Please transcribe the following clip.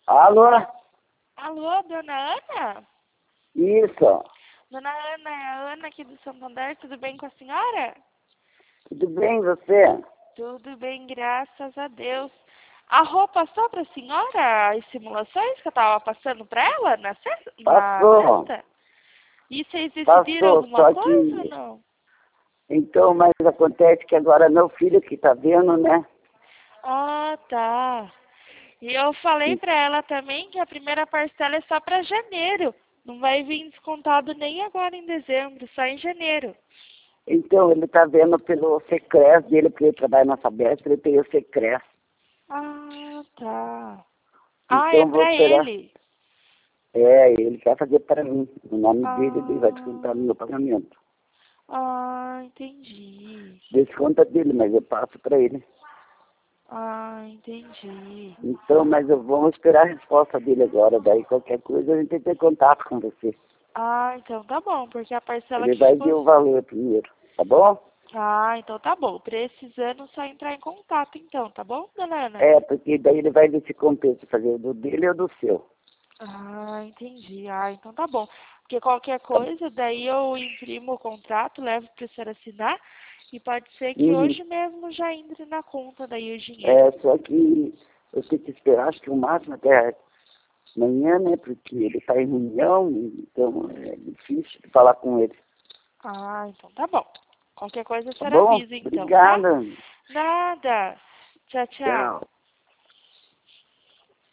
Alô? Alô, dona Ana? Isso. Dona Ana, é a Ana aqui do Santander, tudo bem com a senhora? Tudo bem, você? Tudo bem, graças a Deus. A roupa só para a senhora, as simulações que eu estava passando para ela na Passou. sexta? E vocês decidiram Passou, alguma só coisa ou que... não? Então, mas acontece que agora meu filho que tá vendo, né? Ah, tá. E eu falei E- para ela também que a primeira parcela é só para janeiro. Não vai vir descontado nem agora em dezembro, só em janeiro. Então, ele tá vendo pelo Secres dele, porque ele trabalha na Sabesp, ele tem o Secres. Ah, tá. Ah, é Então, vou pra esperar. ele. Ele quer fazer para mim. O nome dele, ele vai Ah, descontar no meu pagamento. entendi. Desconta dele, mas eu passo para ele. Ah, entendi. Então, mas eu vou esperar a resposta dele agora. Daí, qualquer coisa, a gente tem contato com você. Ah, então tá bom, porque a parcela Ele que vai ficou... ver o valor primeiro, tá bom? Ah, então tá bom. Precisando só entrar em contato então, tá bom, dona Ana? É, porque daí ele vai ver se compensa fazer o do dele ou do seu. Ah, entendi. Ah, então tá bom. Porque qualquer Tá? coisa, daí eu imprimo o contrato, levo pra senhora assinar e pode ser que Uhum. hoje mesmo já entre na conta daí o dinheiro. É, só que eu tenho que esperar, acho que o máximo até amanhã, né? Porque ele está em reunião, então é difícil de falar com ele. Ah, então tá bom. Qualquer coisa a Tá senhora bom? avisa então, tá? Obrigada. Nada. Tchau, tchau. Tchau.